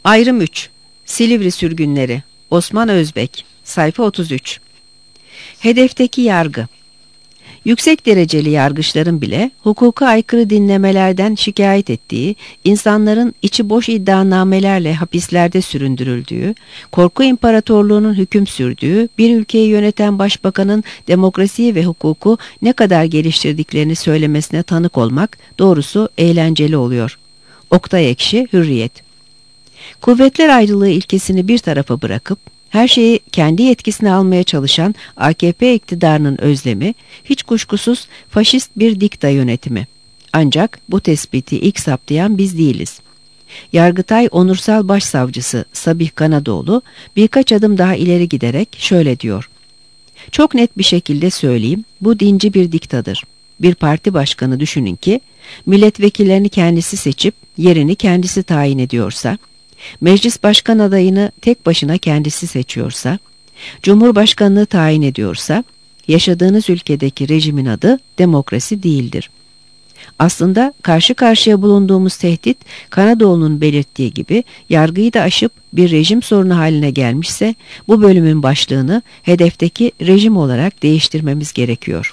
Ayrım 3. Silivri sürgünleri. Osman Özbek. Sayfa 33. Hedefteki yargı. Yüksek dereceli yargıçların bile hukuka aykırı dinlemelerden şikayet ettiği, insanların içi boş iddianamelerle hapislerde süründürüldüğü, korku imparatorluğunun hüküm sürdüğü bir ülkeyi yöneten başbakanın demokrasiyi ve hukuku ne kadar geliştirdiklerini söylemesine tanık olmak doğrusu eğlenceli oluyor. Oktay Ekşi, Hürriyet. Kuvvetler ayrılığı ilkesini bir tarafa bırakıp, her şeyi kendi yetkisine almaya çalışan AKP iktidarının özlemi, hiç kuşkusuz faşist bir dikta yönetimi. Ancak bu tespiti ilk saptayan biz değiliz. Yargıtay Onursal Başsavcısı Sabih Kanadoğlu birkaç adım daha ileri giderek şöyle diyor. Çok net bir şekilde söyleyeyim, bu dinci bir diktadır. Bir parti başkanı düşünün ki, milletvekillerini kendisi seçip yerini kendisi tayin ediyorsa, meclis başkan adayını tek başına kendisi seçiyorsa, cumhurbaşkanlığı tayin ediyorsa, yaşadığınız ülkedeki rejimin adı demokrasi değildir. Aslında karşı karşıya bulunduğumuz tehdit, Kanadoğlu'nun belirttiği gibi yargıyı da aşıp bir rejim sorunu haline gelmişse, bu bölümün başlığını hedefteki rejim olarak değiştirmemiz gerekiyor.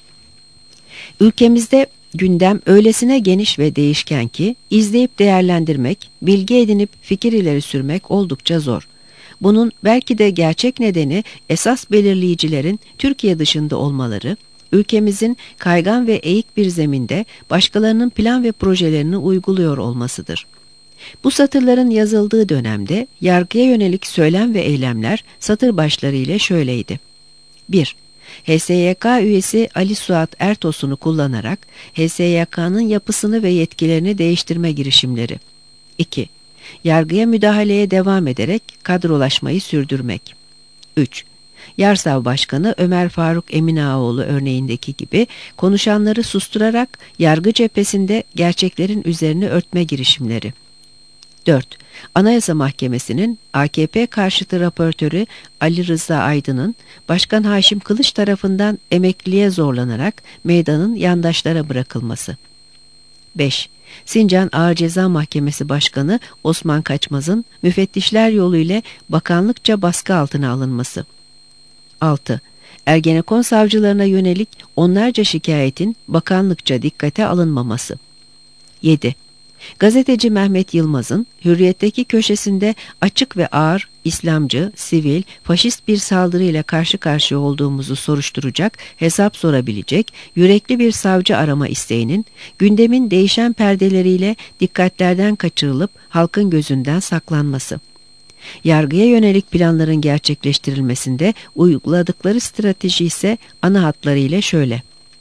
Ülkemizde gündem öylesine geniş ve değişken ki izleyip değerlendirmek, bilgi edinip fikir ileri sürmek oldukça zor. Bunun belki de gerçek nedeni esas belirleyicilerin Türkiye dışında olmaları, ülkemizin kaygan ve eğik bir zeminde başkalarının plan ve projelerini uyguluyor olmasıdır. Bu satırların yazıldığı dönemde yargıya yönelik söylem ve eylemler satır başları ile şöyleydi. 1. HSYK üyesi Ali Suat Ertosun'u kullanarak HSYK'nın yapısını ve yetkilerini değiştirme girişimleri. 2. Yargıya müdahaleye devam ederek kadrolaşmayı sürdürmek. 3. Yarsav Başkanı Ömer Faruk Eminağoğlu örneğindeki gibi konuşanları susturarak yargı cephesinde gerçeklerin üzerine örtme girişimleri. 4. Anayasa Mahkemesi'nin AKP karşıtı raportörü Ali Rıza Aydın'ın Başkan Haşim Kılıç tarafından emekliliğe zorlanarak meydanın yandaşlara bırakılması. 5. Sincan Ağır Ceza Mahkemesi Başkanı Osman Kaçmaz'ın müfettişler yoluyla bakanlıkça baskı altına alınması. 6. Ergenekon savcılarına yönelik onlarca şikayetin bakanlıkça dikkate alınmaması. 7. Gazeteci Mehmet Yılmaz'ın Hürriyet'teki köşesinde açık ve ağır, İslamcı, sivil, faşist bir saldırıyla karşı karşıya olduğumuzu soruşturacak, hesap sorabilecek, yürekli bir savcı arama isteğinin, gündemin değişen perdeleriyle dikkatlerden kaçırılıp halkın gözünden saklanması. Yargıya yönelik planların gerçekleştirilmesinde uyguladıkları strateji ise ana hatlarıyla şöyle.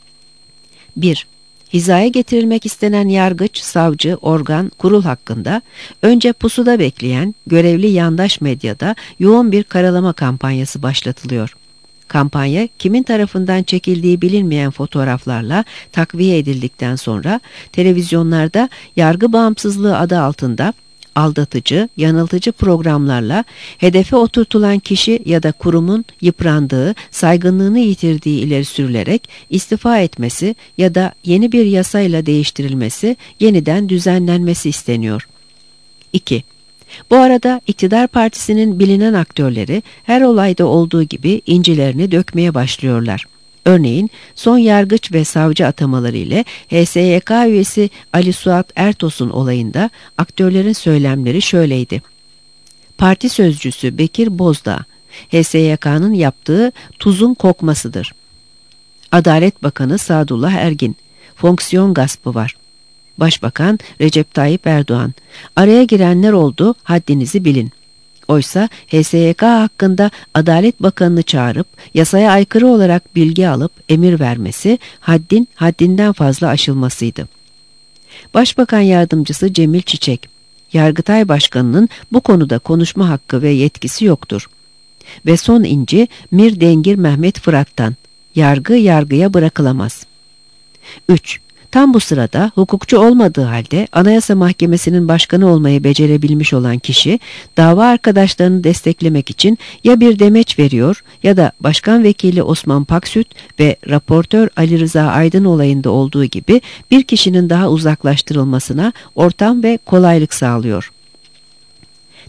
1. Hizaya getirilmek istenen yargıç, savcı, organ, kurul hakkında önce pusuda bekleyen görevli yandaş medyada yoğun bir karalama kampanyası başlatılıyor. Kampanya kimin tarafından çekildiği bilinmeyen fotoğraflarla takviye edildikten sonra televizyonlarda yargı bağımsızlığı adı altında aldatıcı, yanıltıcı programlarla hedefe oturtulan kişi ya da kurumun yıprandığı, saygınlığını yitirdiği ileri sürülerek istifa etmesi ya da yeni bir yasayla değiştirilmesi, yeniden düzenlenmesi isteniyor. 2. Bu arada iktidar partisinin bilinen aktörleri her olayda olduğu gibi incilerini dökmeye başlıyorlar. Örneğin son yargıç ve savcı atamaları ile HSYK üyesi Ali Suat Ertosun olayında aktörlerin söylemleri şöyleydi. Parti sözcüsü Bekir Bozdağ, HSYK'nın yaptığı tuzun kokmasıdır. Adalet Bakanı Sadullah Ergin, fonksiyon gaspı var. Başbakan Recep Tayyip Erdoğan, araya girenler oldu, haddinizi bilin. Oysa HSYK hakkında Adalet Bakanı'nı çağırıp yasaya aykırı olarak bilgi alıp emir vermesi haddinden fazla aşılmasıydı. Başbakan Yardımcısı Cemil Çiçek, Yargıtay Başkanı'nın bu konuda konuşma hakkı ve yetkisi yoktur. Ve son inci Mir Dengir Mehmet Fırat'tan, yargı yargıya bırakılamaz. 3. Tam bu sırada hukukçu olmadığı halde Anayasa Mahkemesi'nin başkanı olmayı becerebilmiş olan kişi dava arkadaşlarını desteklemek için ya bir demeç veriyor ya da Başkan Vekili Osman Paksüt ve raportör Ali Rıza Aydın olayında olduğu gibi bir kişinin daha uzaklaştırılmasına ortam ve kolaylık sağlıyor.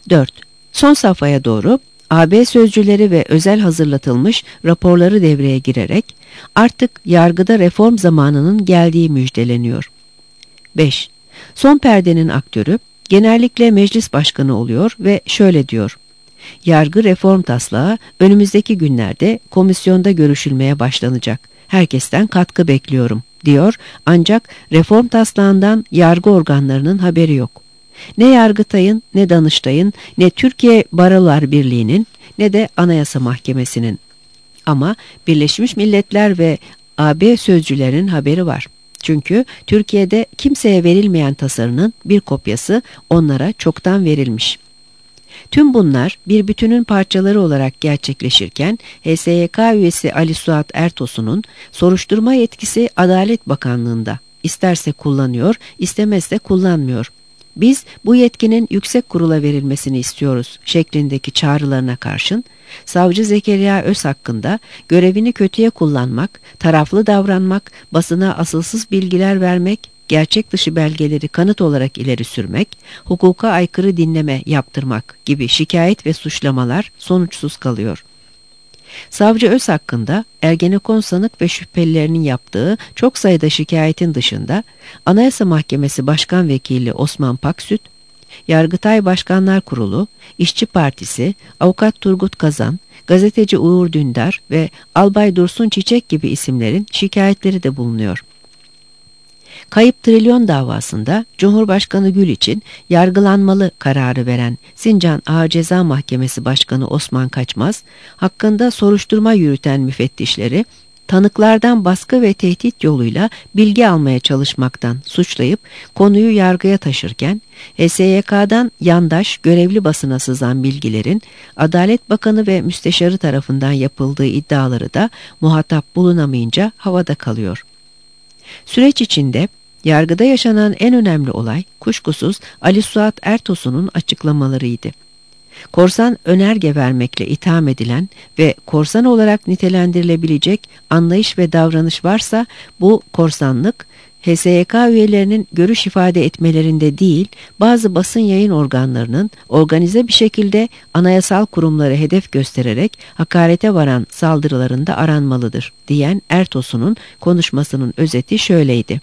4. Son safhaya doğru AB sözcüleri ve özel hazırlatılmış raporları devreye girerek artık yargıda reform zamanının geldiği müjdeleniyor. 5. Son perdenin aktörü genellikle meclis başkanı oluyor ve şöyle diyor: Yargı reform taslağı önümüzdeki günlerde komisyonda görüşülmeye başlanacak. Herkesten katkı bekliyorum, diyor, ancak reform taslağından yargı organlarının haberi yok. Ne Yargıtay'ın, ne Danıştay'ın, ne Türkiye Barolar Birliği'nin, ne de Anayasa Mahkemesi'nin. Ama Birleşmiş Milletler ve AB sözcülerinin haberi var. Çünkü Türkiye'de kimseye verilmeyen tasarının bir kopyası onlara çoktan verilmiş. Tüm bunlar bir bütünün parçaları olarak gerçekleşirken HSYK üyesi Ali Suat Ertosun'un soruşturma yetkisi Adalet Bakanlığı'nda. İsterse kullanıyor, istemezse kullanmıyor. Biz bu yetkinin yüksek kurula verilmesini istiyoruz şeklindeki çağrılarına karşın, Savcı Zekeriya Öz hakkında görevini kötüye kullanmak, taraflı davranmak, basına asılsız bilgiler vermek, gerçek dışı belgeleri kanıt olarak ileri sürmek, hukuka aykırı dinleme yaptırmak gibi şikayet ve suçlamalar sonuçsuz kalıyor. Savcı Öz hakkında Ergenekon sanık ve şüphelilerinin yaptığı çok sayıda şikayetin dışında Anayasa Mahkemesi Başkan Vekili Osman Paksüt, Yargıtay Başkanlar Kurulu, İşçi Partisi, Avukat Turgut Kazan, gazeteci Uğur Dündar ve Albay Dursun Çiçek gibi isimlerin şikayetleri de bulunuyor. Kayıp trilyon davasında Cumhurbaşkanı Gül için yargılanmalı kararı veren Sincan Ağır Ceza Mahkemesi Başkanı Osman Kaçmaz, hakkında soruşturma yürüten müfettişleri tanıklardan baskı ve tehdit yoluyla bilgi almaya çalışmaktan suçlayıp konuyu yargıya taşırken, HSYK'dan yandaş görevli basına sızan bilgilerin Adalet Bakanı ve Müsteşarı tarafından yapıldığı iddiaları da muhatap bulunamayınca havada kalıyor. Süreç içinde yargıda yaşanan en önemli olay kuşkusuz Ali Suat Ertosun'un açıklamalarıydı. Korsan önerge vermekle itham edilen ve korsan olarak nitelendirilebilecek anlayış ve davranış varsa bu korsanlık HSYK üyelerinin görüş ifade etmelerinde değil, bazı basın yayın organlarının organize bir şekilde anayasal kurumları hedef göstererek hakarete varan saldırılarında aranmalıdır, diyen Ertosun'un konuşmasının özeti şöyleydi.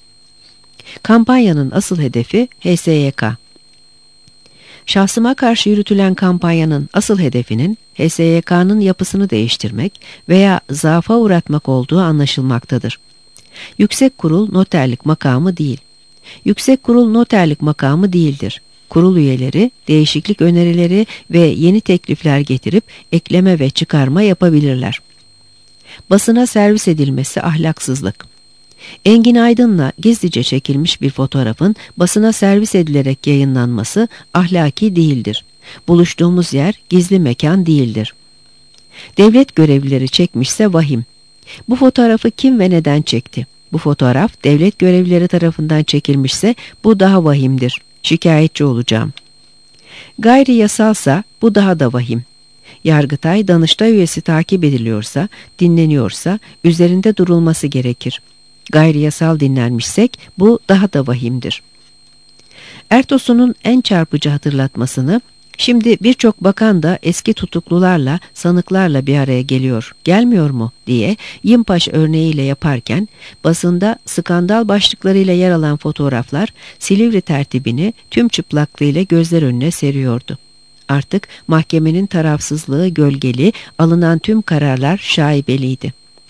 Kampanyanın asıl hedefi HSYK. Şahsıma karşı yürütülen kampanyanın asıl hedefinin HSYK'nın yapısını değiştirmek veya zaafa uğratmak olduğu anlaşılmaktadır. Yüksek Kurul noterlik makamı değil. Yüksek Kurul noterlik makamı değildir. Kurul üyeleri değişiklik önerileri ve yeni teklifler getirip ekleme ve çıkarma yapabilirler. Basına servis edilmesi ahlaksızlık. Engin Aydın'la gizlice çekilmiş bir fotoğrafın basına servis edilerek yayınlanması ahlaki değildir. Buluştuğumuz yer gizli mekan değildir. Devlet görevlileri çekmişse vahim. Bu fotoğrafı kim ve neden çekti? Bu fotoğraf devlet görevlileri tarafından çekilmişse bu daha vahimdir. Şikayetçi olacağım. Gayri yasalsa bu daha da vahim. Yargıtay, Danıştay üyesi takip ediliyorsa, dinleniyorsa üzerinde durulması gerekir. Gayri yasal dinlenmişsek bu daha da vahimdir. Ertosun'un en çarpıcı hatırlatmasını şimdi birçok bakan da eski tutuklularla, sanıklarla bir araya geliyor, gelmiyor mu diye Yimpaş örneğiyle yaparken basında skandal başlıklarıyla yer alan fotoğraflar Silivri tertibini tüm çıplaklığıyla gözler önüne seriyordu. Artık mahkemenin tarafsızlığı gölgeli, alınan tüm kararlar şaibeliydi.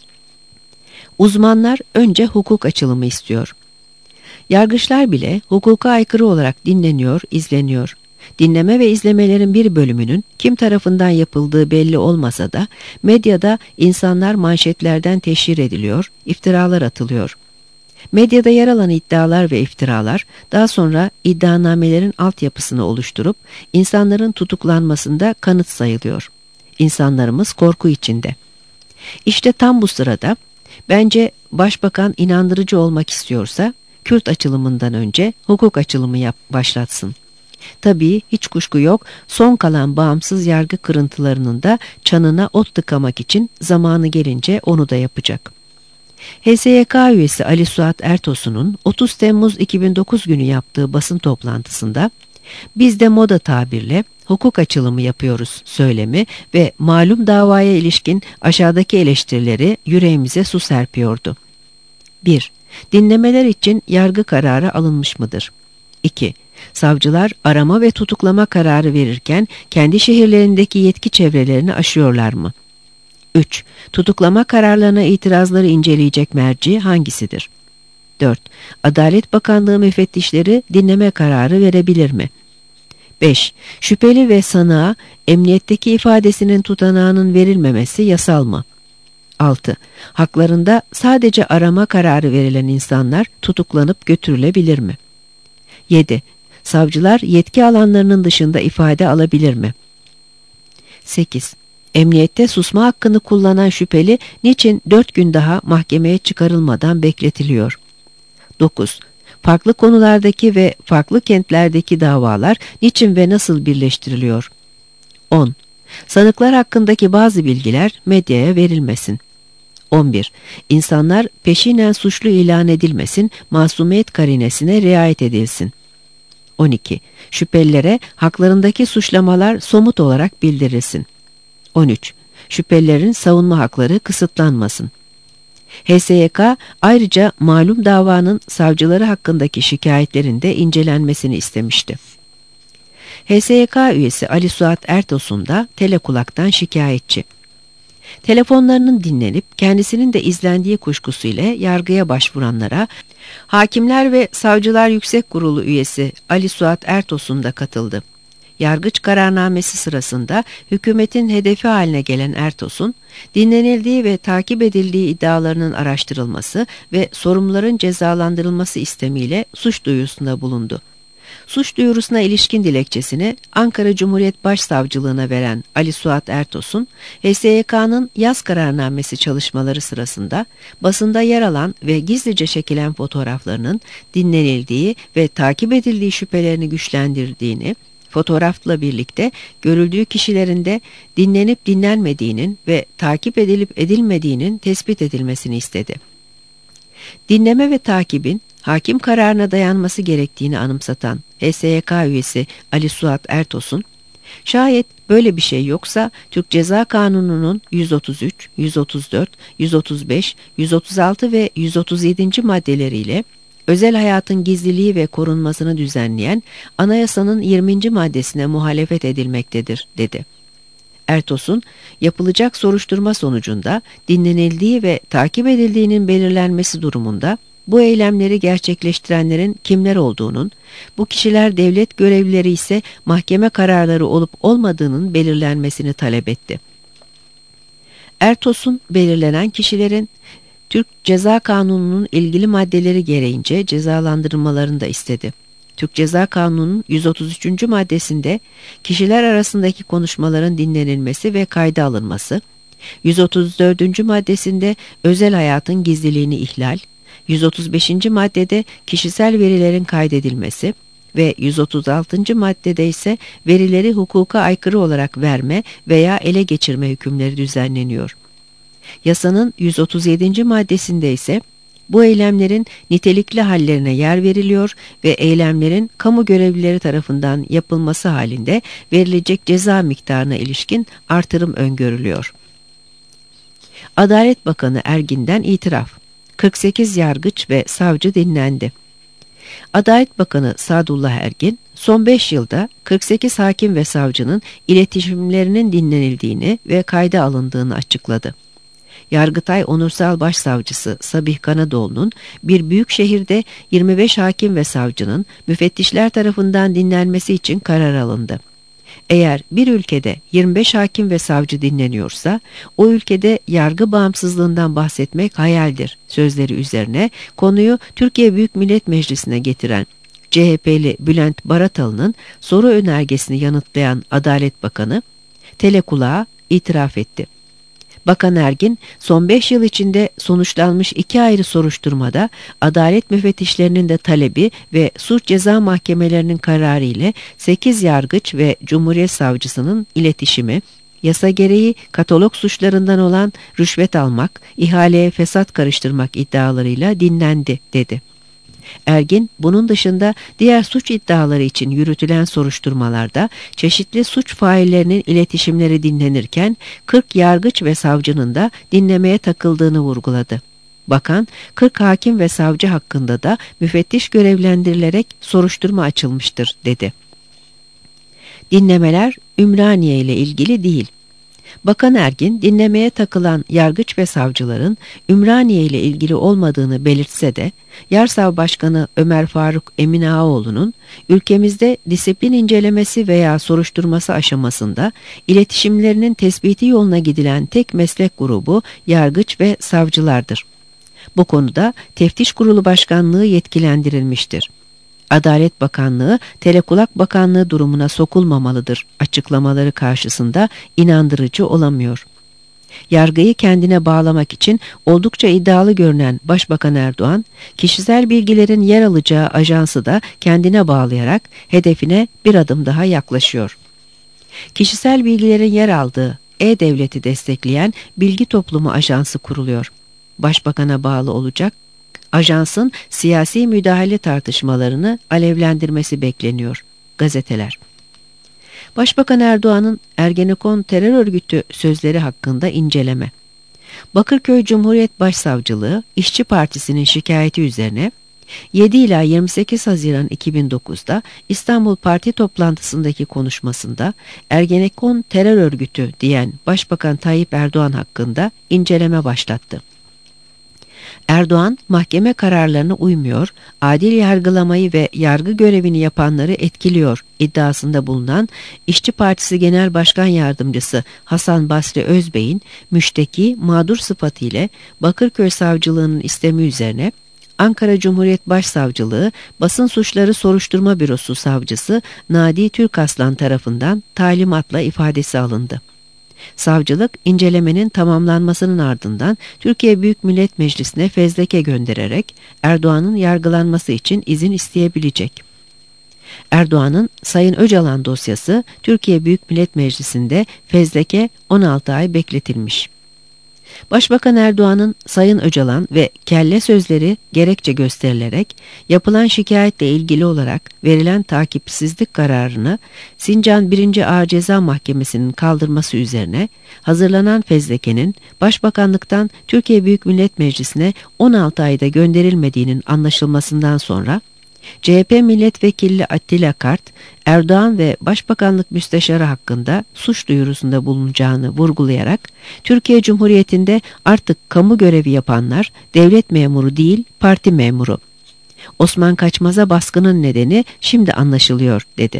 Uzmanlar önce hukuk açılımı istiyor. Yargıçlar bile hukuka aykırı olarak dinleniyor, izleniyor. Dinleme ve izlemelerin bir bölümünün kim tarafından yapıldığı belli olmasa da medyada insanlar manşetlerden teşhir ediliyor, iftiralar atılıyor. Medyada yer alan iddialar ve iftiralar daha sonra iddianamelerin altyapısını oluşturup insanların tutuklanmasında kanıt sayılıyor. İnsanlarımız korku içinde. İşte tam bu sırada bence başbakan inandırıcı olmak istiyorsa Kürt açılımından önce hukuk açılımı başlatsın. Tabii hiç kuşku yok, son kalan bağımsız yargı kırıntılarının da çanına ot tıkamak için zamanı gelince onu da yapacak. HSYK üyesi Ali Suat Ertosun'un 30 Temmuz 2009 günü yaptığı basın toplantısında Biz de moda tabirle hukuk açılımı yapıyoruz söylemi ve malum davaya ilişkin aşağıdaki eleştirileri yüreğimize su serpiyordu. 1. Dinlemeler için yargı kararı alınmış mıdır? 2. Savcılar arama ve tutuklama kararı verirken kendi şehirlerindeki yetki çevrelerini aşıyorlar mı? 3. Tutuklama kararlarına itirazları inceleyecek merci hangisidir? 4. Adalet Bakanlığı müfettişleri dinleme kararı verebilir mi? 5. Şüpheli ve sanığa emniyetteki ifadesinin tutanağının verilmemesi yasal mı? 6. Haklarında sadece arama kararı verilen insanlar tutuklanıp götürülebilir mi? 7. Savcılar yetki alanlarının dışında ifade alabilir mi? 8. Emniyette susma hakkını kullanan şüpheli niçin 4 gün daha mahkemeye çıkarılmadan bekletiliyor? 9. Farklı konulardaki ve farklı kentlerdeki davalar niçin ve nasıl birleştiriliyor? 10. Sanıklar hakkındaki bazı bilgiler medyaya verilmesin. 11. İnsanlar peşinen suçlu ilan edilmesin, masumiyet karinesine riayet edilsin. 12. Şüphelilere haklarındaki suçlamalar somut olarak bildirilsin. 13. Şüphelilerin savunma hakları kısıtlanmasın. HSYK ayrıca malum davanın savcıları hakkındaki şikayetlerin de incelenmesini istemişti. HSYK üyesi Ali Suat Ertosun da telekulaktan şikayetçi. Telefonlarının dinlenip kendisinin de izlendiği kuşkusuyla yargıya başvuranlara Hakimler ve Savcılar Yüksek Kurulu üyesi Ali Suat Ertosun da katıldı. Yargıç kararnamesi sırasında hükümetin hedefi haline gelen Ertosun, dinlenildiği ve takip edildiği iddialarının araştırılması ve sorumluların cezalandırılması istemiyle suç duyurusunda bulundu. Suç duyurusuna ilişkin dilekçesini Ankara Cumhuriyet Başsavcılığına veren Ali Suat Ertosun, HSYK'nın yaz kararnamesi çalışmaları sırasında basında yer alan ve gizlice çekilen fotoğraflarının dinlenildiği ve takip edildiği şüphelerini güçlendirdiğini, fotoğrafla birlikte görüldüğü kişilerin de dinlenip dinlenmediğinin ve takip edilip edilmediğinin tespit edilmesini istedi. Dinleme ve takibin hakim kararına dayanması gerektiğini anımsatan HSYK üyesi Ali Suat Ertosun, şayet böyle bir şey yoksa Türk Ceza Kanunu'nun 133, 134, 135, 136 ve 137. maddeleriyle özel hayatın gizliliği ve korunmasını düzenleyen anayasanın 20. maddesine muhalefet edilmektedir, dedi. Ertosun, yapılacak soruşturma sonucunda dinlenildiği ve takip edildiğinin belirlenmesi durumunda bu eylemleri gerçekleştirenlerin kimler olduğunun, bu kişiler devlet görevlileri ise mahkeme kararları olup olmadığının belirlenmesini talep etti. Ertosun, belirlenen kişilerin Türk Ceza Kanunu'nun ilgili maddeleri gereğince cezalandırılmalarını da istedi. Türk Ceza Kanunu'nun 133. maddesinde kişiler arasındaki konuşmaların dinlenilmesi ve kayda alınması, 134. maddesinde özel hayatın gizliliğini ihlal, 135. maddede kişisel verilerin kaydedilmesi ve 136. maddede ise verileri hukuka aykırı olarak verme veya ele geçirme hükümleri düzenleniyor. Yasanın 137. maddesinde ise bu eylemlerin nitelikli hallerine yer veriliyor ve eylemlerin kamu görevlileri tarafından yapılması halinde verilecek ceza miktarına ilişkin artırım öngörülüyor. Adalet Bakanı Ergin'den itiraf. 48 yargıç ve savcı dinlendi. Adalet Bakanı Sadullah Ergin, son 5 yılda 48 hakim ve savcının iletişimlerinin dinlenildiğini ve kayda alındığını açıkladı. Yargıtay Onursal Başsavcısı Sabih Kanadoğlu'nun bir büyük şehirde 25 hakim ve savcının müfettişler tarafından dinlenmesi için karar alındı. Eğer bir ülkede 25 hakim ve savcı dinleniyorsa, o ülkede yargı bağımsızlığından bahsetmek hayaldir sözleri üzerine konuyu Türkiye Büyük Millet Meclisi'ne getiren CHP'li Bülent Baratalı'nın soru önergesini yanıtlayan Adalet Bakanı, telekulağa itiraf etti. Bakan Ergin, son 5 yıl içinde sonuçlanmış 2 ayrı soruşturmada adalet müfettişlerinin de talebi ve suç ceza mahkemelerinin kararı ile 8 yargıç ve Cumhuriyet Savcısının iletişimi, yasa gereği katalog suçlarından olan rüşvet almak, ihaleye fesat karıştırmak iddialarıyla dinlendi, dedi. Ergin, bunun dışında diğer suç iddiaları için yürütülen soruşturmalarda çeşitli suç faillerinin iletişimleri dinlenirken 40 yargıç ve savcının da dinlemeye takıldığını vurguladı. Bakan, 40 hakim ve savcı hakkında da müfettiş görevlendirilerek soruşturma açılmıştır, dedi. Dinlemeler Ümraniye ile ilgili değil. Bakan Ergin, dinlemeye takılan yargıç ve savcıların Ümraniye ile ilgili olmadığını belirtse de, Yarsav Başkanı Ömer Faruk Emin Ağaoğlu'nun ülkemizde disiplin incelemesi veya soruşturması aşamasında iletişimlerinin tespiti yoluna gidilen tek meslek grubu yargıç ve savcılardır. Bu konuda Teftiş Kurulu Başkanlığı yetkilendirilmiştir. Adalet Bakanlığı, Telekulak Bakanlığı durumuna sokulmamalıdır açıklamaları karşısında inandırıcı olamıyor. Yargıyı kendine bağlamak için oldukça iddialı görünen Başbakan Erdoğan, kişisel bilgilerin yer alacağı ajansı da kendine bağlayarak hedefine bir adım daha yaklaşıyor. Kişisel bilgilerin yer aldığı E-Devlet'i destekleyen Bilgi Toplumu Ajansı kuruluyor. Başbakan'a bağlı olacak. Ajansın siyasi müdahale tartışmalarını alevlendirmesi bekleniyor. Gazeteler. Başbakan Erdoğan'ın Ergenekon terör örgütü sözleri hakkında inceleme. Bakırköy Cumhuriyet Başsavcılığı, İşçi Partisi'nin şikayeti üzerine 7 ila 28 Haziran 2009'da İstanbul Parti toplantısındaki konuşmasında Ergenekon terör örgütü diyen Başbakan Tayyip Erdoğan hakkında inceleme başlattı. Erdoğan, mahkeme kararlarına uymuyor, adil yargılamayı ve yargı görevini yapanları etkiliyor iddiasında bulunan İşçi Partisi Genel Başkan Yardımcısı Hasan Basri Özbey'in müşteki mağdur sıfatıyla Bakırköy Savcılığı'nın istemi üzerine Ankara Cumhuriyet Başsavcılığı Basın Suçları Soruşturma Bürosu Savcısı Nadi Türkaslan tarafından talimatla ifadesi alındı. Savcılık, incelemenin tamamlanmasının ardından Türkiye Büyük Millet Meclisi'ne fezleke göndererek Erdoğan'ın yargılanması için izin isteyebilecek. Erdoğan'ın Sayın Öcalan dosyası Türkiye Büyük Millet Meclisi'nde fezleke 16 ay bekletilmiş. Başbakan Erdoğan'ın Sayın Öcalan ve kelle sözleri gerekçe gösterilerek yapılan şikayetle ilgili olarak verilen takipsizlik kararını Sincan 1. Ağır Ceza Mahkemesi'nin kaldırması üzerine hazırlanan fezlekenin Başbakanlıktan Türkiye Büyük Millet Meclisi'ne 16 ayda gönderilmediğinin anlaşılmasından sonra CHP Milletvekili Attila Kart, Erdoğan ve Başbakanlık Müsteşarı hakkında suç duyurusunda bulunacağını vurgulayarak, Türkiye Cumhuriyeti'nde artık kamu görevi yapanlar devlet memuru değil, parti memuru. Osman Kaçmaz'a baskının nedeni şimdi anlaşılıyor, dedi.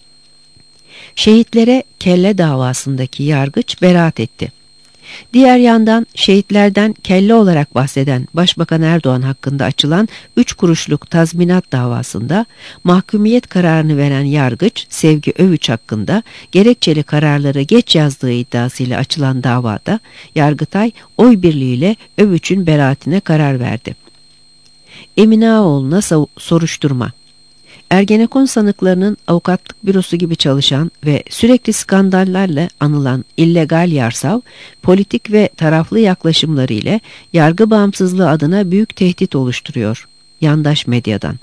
Şehitlere kelle davasındaki yargıç beraat etti. Diğer yandan şehitlerden kelle olarak bahseden Başbakan Erdoğan hakkında açılan 3 kuruşluk tazminat davasında mahkumiyet kararını veren yargıç Sevgi Övüç hakkında gerekçeli kararları geç yazdığı iddiasıyla açılan davada Yargıtay oy birliğiyle Övüç'ün beraatine karar verdi. Emine Ağaoğlu'na soruşturma. Ergenekon sanıklarının avukatlık bürosu gibi çalışan ve sürekli skandallarla anılan illegal Yarsav, politik ve taraflı yaklaşımları ile yargı bağımsızlığı adına büyük tehdit oluşturuyor. Yandaş medyadan.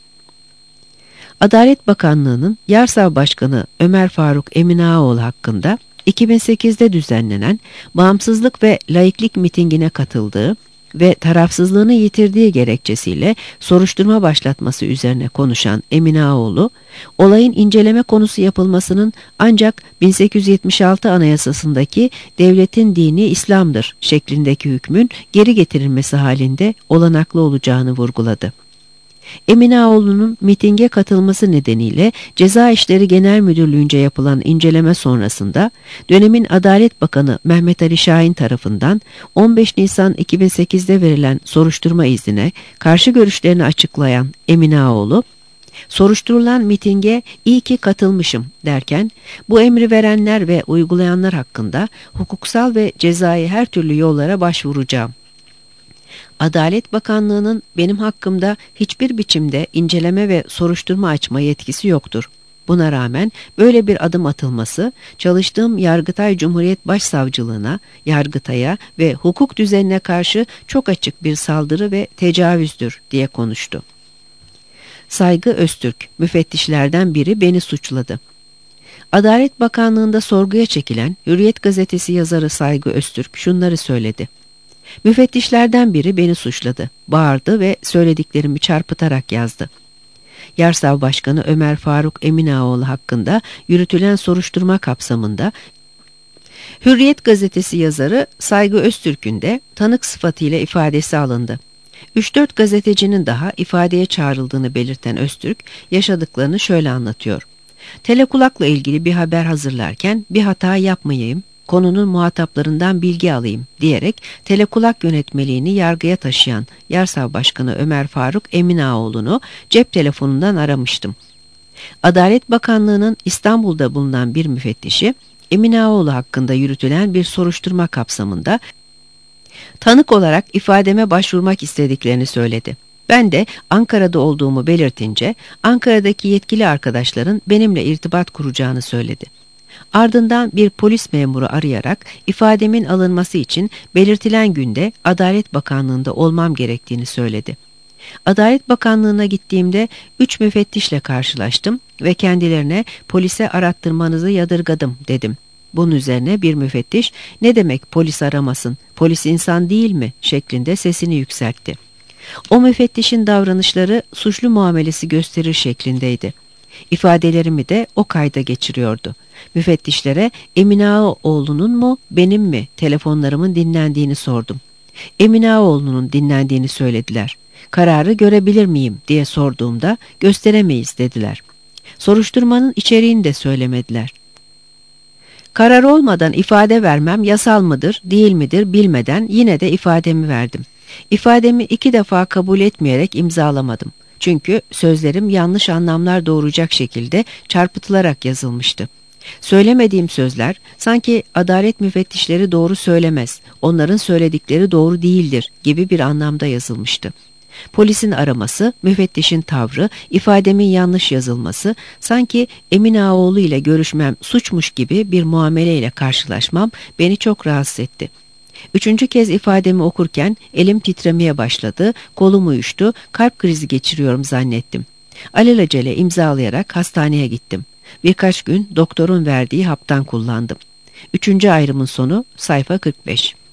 Adalet Bakanlığı'nın Yarsav Başkanı Ömer Faruk Emin Ağaoğlu hakkında 2008'de düzenlenen bağımsızlık ve laiklik mitingine katıldığı ve tarafsızlığını yitirdiği gerekçesiyle soruşturma başlatması üzerine konuşan Emine Ağaoğlu, olayın inceleme konusu yapılmasının ancak 1876 Anayasası'ndaki devletin dini İslam'dır şeklindeki hükmün geri getirilmesi halinde olanaklı olacağını vurguladı. Emine Ağaoğlu'nun mitinge katılması nedeniyle Ceza İşleri Genel Müdürlüğü'nce yapılan inceleme sonrasında dönemin Adalet Bakanı Mehmet Ali Şahin tarafından 15 Nisan 2008'de verilen soruşturma iznine karşı görüşlerini açıklayan Emine Ağaoğlu, soruşturulan mitinge iyi ki katılmışım derken bu emri verenler ve uygulayanlar hakkında hukuksal ve cezai her türlü yollara başvuracağım. Adalet Bakanlığı'nın benim hakkımda hiçbir biçimde inceleme ve soruşturma açma yetkisi yoktur. Buna rağmen böyle bir adım atılması, çalıştığım Yargıtay Cumhuriyet Başsavcılığına, Yargıtay'a ve hukuk düzenine karşı çok açık bir saldırı ve tecavüzdür, diye konuştu. Saygı Öztürk, müfettişlerden biri beni suçladı. Adalet Bakanlığı'nda sorguya çekilen Hürriyet gazetesi yazarı Saygı Öztürk şunları söyledi. Müfettişlerden biri beni suçladı, bağırdı ve söylediklerimi çarpıtarak yazdı. Yarsav Başkanı Ömer Faruk Eminaoğlu hakkında yürütülen soruşturma kapsamında Hürriyet gazetesi yazarı Saygı Öztürk'ün de tanık sıfatıyla ifadesi alındı. 3-4 gazetecinin daha ifadeye çağrıldığını belirten Öztürk yaşadıklarını şöyle anlatıyor. Telekulakla ilgili bir haber hazırlarken bir hata yapmayayım, konunun muhataplarından bilgi alayım diyerek telekulak yönetmeliğini yargıya taşıyan Yarsav Başkanı Ömer Faruk Eminaoğlu'nu cep telefonundan aramıştım. Adalet Bakanlığı'nın İstanbul'da bulunan bir müfettişi Eminaoğlu hakkında yürütülen bir soruşturma kapsamında tanık olarak ifademe başvurmak istediklerini söyledi. Ben de Ankara'da olduğumu belirtince Ankara'daki yetkili arkadaşların benimle irtibat kuracağını söyledi. Ardından bir polis memuru arayarak ifademin alınması için belirtilen günde Adalet Bakanlığı'nda olmam gerektiğini söyledi. Adalet Bakanlığı'na gittiğimde 3 müfettişle karşılaştım ve kendilerine polise arattırmanızı yadırgadım dedim. Bunun üzerine bir müfettiş ne demek polis aramasın, polis insan değil mi şeklinde sesini yükseltti. O müfettişin davranışları suçlu muamelesi gösterir şeklindeydi. İfadelerimi de o kayda geçiriyordu. Müfettişlere Eminaoğlu'nun mu benim mi telefonlarımın dinlendiğini sordum. Eminaoğlu'nun dinlendiğini söylediler. Kararı görebilir miyim diye sorduğumda gösteremeyiz dediler. Soruşturmanın içeriğini de söylemediler. Karar olmadan ifade vermem yasal mıdır, değil midir bilmeden yine de ifademi verdim. İfademi 2 defa kabul etmeyerek imzalamadım. Çünkü sözlerim yanlış anlamlar doğuracak şekilde çarpıtılarak yazılmıştı. Söylemediğim sözler sanki adalet müfettişleri doğru söylemez, onların söyledikleri doğru değildir gibi bir anlamda yazılmıştı. Polisin araması, müfettişin tavrı, ifademin yanlış yazılması, sanki Eminaoğlu ile görüşmem suçmuş gibi bir muameleyle karşılaşmam beni çok rahatsız etti. 3. kez ifademi okurken elim titremeye başladı, kolum uyuştu, kalp krizi geçiriyorum zannettim. Alelacele imzalayarak hastaneye gittim. Birkaç gün doktorun verdiği haptan kullandım. 3. ayrımın sonu sayfa 45.